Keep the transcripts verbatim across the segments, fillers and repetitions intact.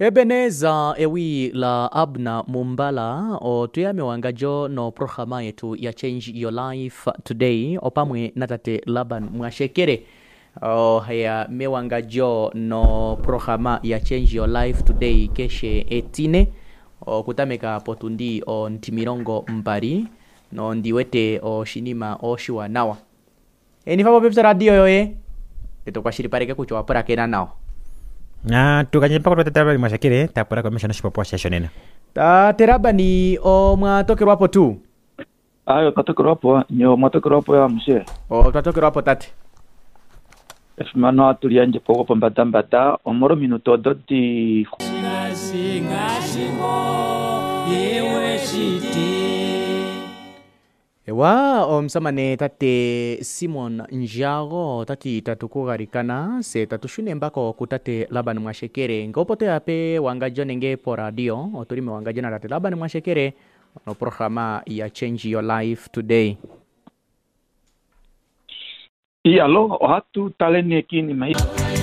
Ebeneza ewi la Abna Mumbala o tuyame wangajo no programa yetu ya Change Your Life Today opamwe natate Laban Mwashekere o haya mewangajo no programa ya Change Your Life Today keshe etine o kutameka potundi o ntimirongo mbari no ndiwete o shinima o shiwa nawa enifapo pepsa radio yoye eto kwa shiripareke kuchwa pora kena nao na tukanyempa kwa Labani Mwashekere tapora kwa mishana shipopo shashonena ta terabani o mwatokerwa hapo tu ayo katokerwa hapo nyo mwatokerwa hapo ya mshe o twatokerwa hapo tate efumano aturianje poko pambata mbata omoro minuto doti yewe shiti ewa omsamane tate Simon Njago tati tatukugarikana se tatushune mbako kutate Labani Mwashekere ngopote ape wangajo nge po radio oturime wangajo na tate Labani Mwashekere no programa ya Change Your Life Today. iya lo hatu talene kini mai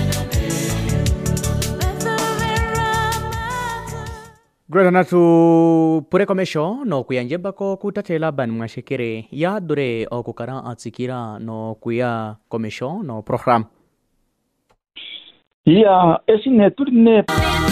Greta natu pure komesho no kuyanjeba ko kutate Labani Mwashekere ya dure o kukara atsikira no kuya komesho no program. iya esine turne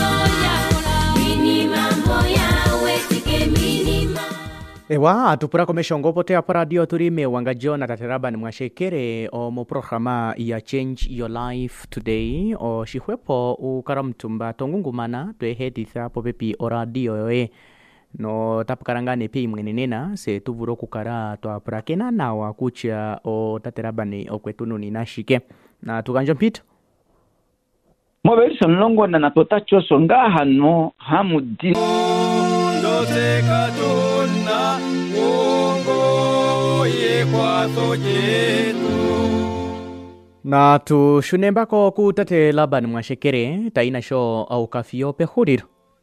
Ewa atupura komesho ngopote ya radio turime wangajo na tate Labani Mwashekere o mo programa ya Change Your Life Today o shihwepo ukaramtumba tongungumana tweheditha popepi o radio yoe no tapukarangane pi mwenenena se tuvuro kukara twapura kena nawa kucha o tate Labani o kwetununi nashike na tukanjo mpito moberisa mlongo na natota choso ngahano hamudi ndote katona uongo ye kwa sojetu na tushune mbako kutate Labani Mwashekere taina sho au kafio pehuriro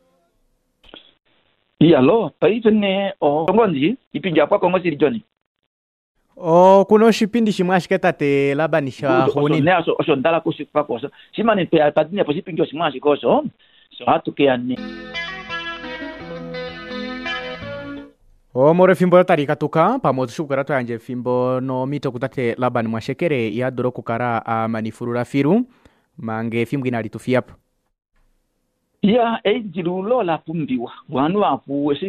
iya lo paivene o ngonzi ipinja kwa kongo sirijoni o kuno shipindi shimwashike tate Labani sha huni ne aso aso ndala kusipa koso simane pe alpadine posipinjo simwashi koso so hatu keane o more fimbo tarika tuka pamoja shukara twanje fimbo no mito kutate Labani Mwashekere ya doro kukara a manifurura firu mange fimgina litufiapo iya ejirulo la pumbiwa wanu apu